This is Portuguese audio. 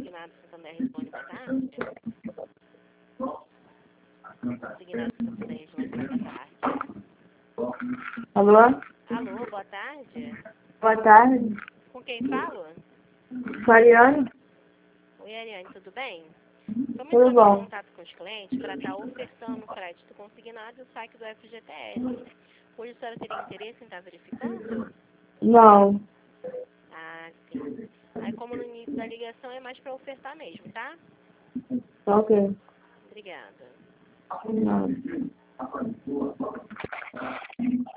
Consignado Santander responde, boa tarde. Consignado Santander responde, boa tarde. Alô? Alô, boa tarde. Boa tarde. Com quem falo? Mariane? Oi, Ariane, tudo bem? Estamos Tudo entrando em bom. contato com os clientes para estar ofertando crédito consignado e o saque do FGTS. Hoje a senhora teria interesse em estar verificando? Não. Ah, sim. Aí, como no início da ligação, é mais para ofertar mesmo, tá? Ok. Obrigada. Não.